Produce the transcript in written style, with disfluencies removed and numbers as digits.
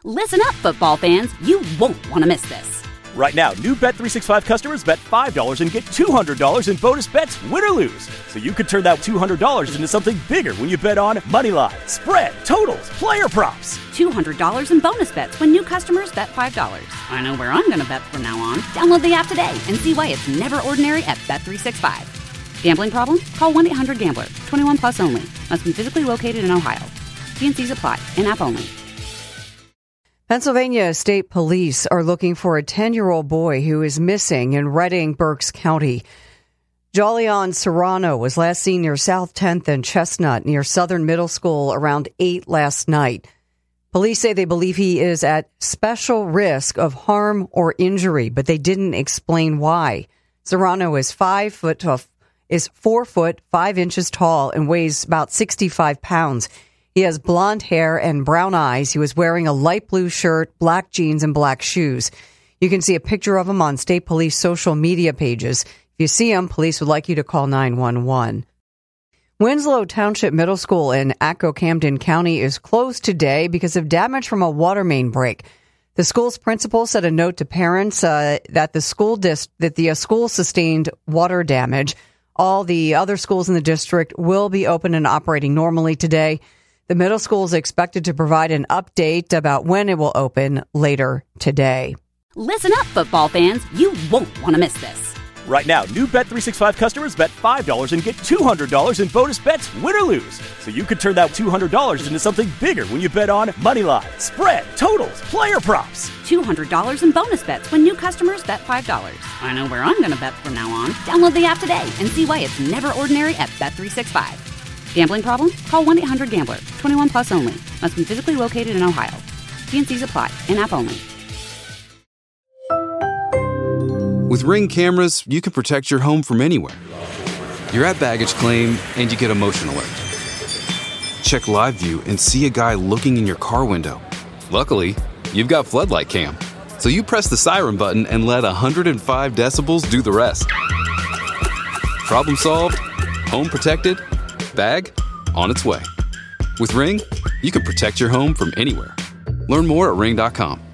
Listen up, football fans. You won't want to miss this. Right now, new Bet365 customers bet $5 and get $200 in bonus bets, win or lose. So you could turn that $200 into something bigger when you bet on moneyline, spread, totals, player props. $200 in bonus bets when new customers bet $5. I know where I'm going to bet from now on. Download the app today and see why it's never ordinary at Bet365. Gambling problem? Call 1-800-GAMBLER. 21 plus only. Must be physically located in Ohio. T&Cs apply. In-app only. Pennsylvania State Police are looking for a 10-year-old boy who is missing in Reading, Berks County. Jolyon Serrano was last seen near South 10th and Chestnut near Southern Middle School around 8 last night. Police say they believe he is at special risk of harm or injury, but they didn't explain why. Serrano is 4 foot 5 inches tall and weighs about 65 pounds. He has blonde hair and brown eyes. He was wearing a light blue shirt, black jeans, and black shoes. You can see a picture of him on state police social media pages. If you see him, police would like you to call 911. Winslow Township Middle School in Atco Camden County is closed today because of damage from a water main break. The school's principal sent a note to parents that the school sustained water damage. All the other schools in the district will be open and operating normally today. The middle school is expected to provide an update about when it will open later today. Listen up, football fans. You won't want to miss this. Right now, new Bet365 customers bet $5 and get $200 in bonus bets, win or lose. So you could turn that $200 into something bigger when you bet on moneyline, spread, totals, player props. $200 in bonus bets when new customers bet $5. I know where I'm going to bet from now on. Download the app today and see why it's never ordinary at Bet365. Gambling problem? Call 1-800-GAMBLER. 21 plus only. Must be physically located in Ohio. T&Cs apply. In-app only. With Ring cameras, you can protect your home from anywhere. You're at baggage claim and you get a motion alert. Check live view and see a guy looking in your car window. Luckily, you've got floodlight cam. So you press the siren button and let 105 decibels do the rest. Problem solved, home protected, bag on its way. With Ring, you can protect your home from anywhere. Learn more at ring.com.